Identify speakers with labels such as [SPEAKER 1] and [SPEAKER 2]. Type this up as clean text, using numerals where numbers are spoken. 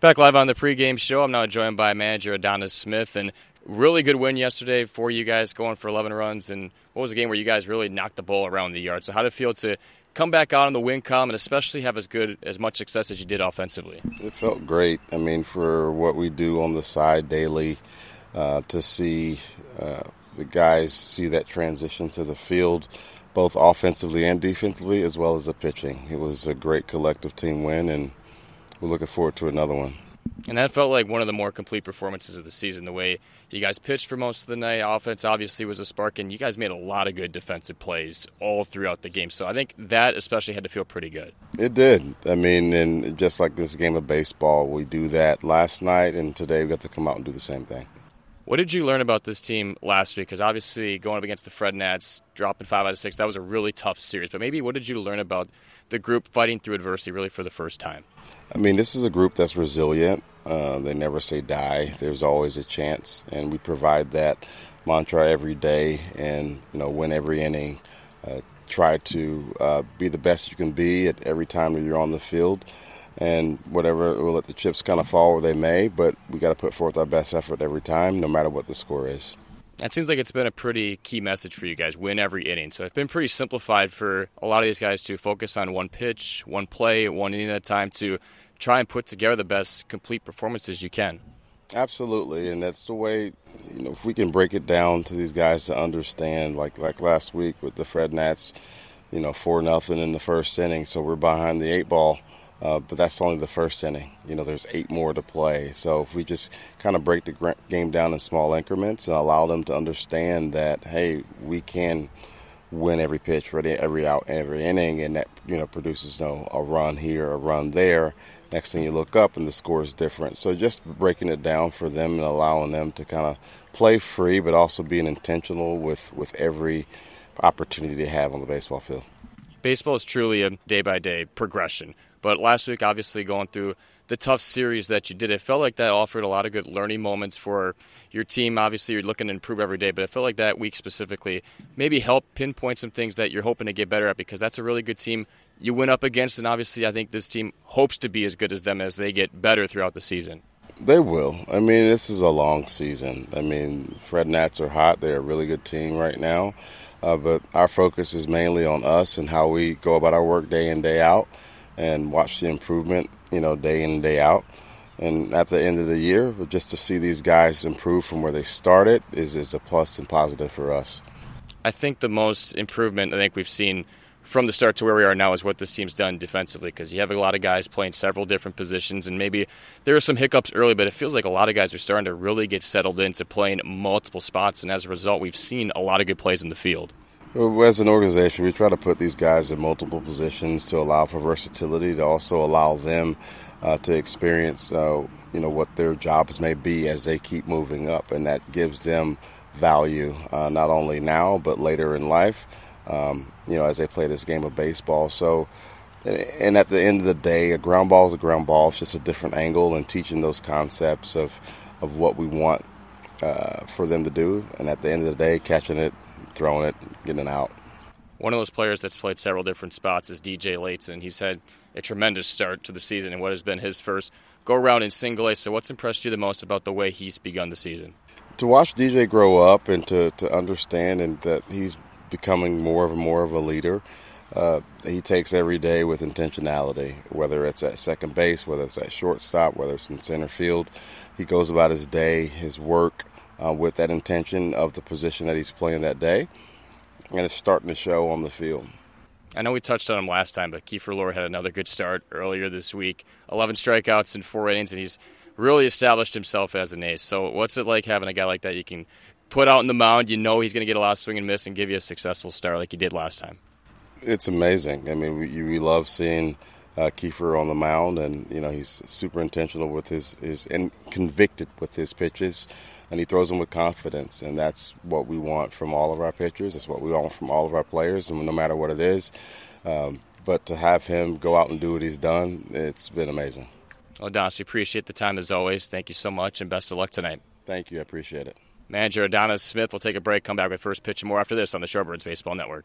[SPEAKER 1] Back live on the pregame show. I'm now joined by manager Adonis Smith, and really good win yesterday for you guys, going for 11 runs. And what was a game where you guys really knocked the ball around the yard? So how did it feel to come back out on the win column and especially have as much success as you did offensively?
[SPEAKER 2] It felt great. I mean, for what we do on the side daily, to see the guys see that transition to the field, both offensively and defensively, as well as the pitching. It was a great collective team win, and we're looking forward to another one.
[SPEAKER 1] And that felt like one of the more complete performances of the season, the way you guys pitched for most of the night. Offense obviously was a spark, and you guys made a lot of good defensive plays all throughout the game. So I think that especially had to feel pretty good.
[SPEAKER 2] It did. I mean, and just like this game of baseball, we do that last night, and today we got to come out and do the same thing.
[SPEAKER 1] What did you learn about this team last week? Because obviously going up against the Fred Nats, dropping 5 out of 6, that was a really tough series. But maybe what did you learn about the group fighting through adversity really for the first time?
[SPEAKER 2] I mean, this is a group that's resilient. They never say die. There's always a chance, and we provide that mantra every day and, win every inning. Try to be the best you can be at every time that you're on the field. And whatever, we'll let the chips kind of fall where they may, but we got to put forth our best effort every time, no matter what the score is.
[SPEAKER 1] That seems like it's been a pretty key message for you guys, win every inning. So it's been pretty simplified for a lot of these guys to focus on one pitch, one play, one inning at a time to try and put together the best complete performances you can.
[SPEAKER 2] Absolutely, and that's the way, if we can break it down to these guys to understand, like last week with the Fred Nats, 4-0 in the first inning, so we're behind the 8 ball. But that's only the first inning. There's 8 more to play. So if we just kind of break the game down in small increments and allow them to understand that, hey, we can win every pitch, every out, every inning, and that produces a run here, a run there. Next thing you look up and the score is different. So just breaking it down for them and allowing them to kind of play free, but also being intentional with every opportunity they have on the baseball field.
[SPEAKER 1] Baseball is truly a day-by-day progression. But last week, obviously, going through the tough series that you did, it felt like that offered a lot of good learning moments for your team. Obviously, you're looking to improve every day, but it felt like that week specifically maybe helped pinpoint some things that you're hoping to get better at, because that's a really good team you went up against, and obviously I think this team hopes to be as good as them as they get better throughout the season.
[SPEAKER 2] They will. I mean, this is a long season. I mean, Fred Nats are hot. They're a really good team right now, but our focus is mainly on us and how we go about our work day in, day out, and watch the improvement, day in and day out. And at the end of the year, just to see these guys improve from where they started is a plus and positive for us.
[SPEAKER 1] I think the most improvement we've seen from the start to where we are now is what this team's done defensively, because you have a lot of guys playing several different positions, and maybe there are some hiccups early, but it feels like a lot of guys are starting to really get settled into playing multiple spots, and as a result, we've seen a lot of good plays in the field.
[SPEAKER 2] As an organization, we try to put these guys in multiple positions to allow for versatility, to also allow them to experience, what their jobs may be as they keep moving up, and that gives them value not only now but later in life, as they play this game of baseball. So, and at the end of the day, a ground ball is a ground ball. It's just a different angle, and teaching those concepts of what we want for them to do, and at the end of the day, catching it, throwing it, getting it out.
[SPEAKER 1] One of those players that's played several different spots is DJ Layton. He's had a tremendous start to the season in what has been his first go-around in single A. So what's impressed you the most about the way he's begun the season?
[SPEAKER 2] To watch DJ grow up and to understand and that he's becoming more of a leader. He takes every day with intentionality, whether it's at second base, whether it's at shortstop, whether it's in center field. He goes about his day, his work, with that intention of the position that he's playing that day, and it's starting to show on the field.
[SPEAKER 1] I know we touched on him last time, but Kiefer Lord had another good start earlier this week. 11 strikeouts in 4 innings, and he's really established himself as an ace. So what's it like having a guy like that you can put out on the mound? He's going to get a lot of swing and miss and give you a successful start like he did last time.
[SPEAKER 2] It's amazing. I mean, we love seeing Kiefer on the mound, and he's super intentional with his and convicted with his pitches, and he throws them with confidence, and that's what we want from all of our pitchers. That's what we want from all of our players, and no matter what it is. But to have him go out and do what he's done, it's been amazing.
[SPEAKER 1] Well, Adonis, we appreciate the time as always. Thank you so much, and best of luck tonight.
[SPEAKER 2] Thank you. I appreciate it.
[SPEAKER 1] Manager Adonis Smith will take a break, come back with first pitch and more after this on the Shorebirds Baseball Network.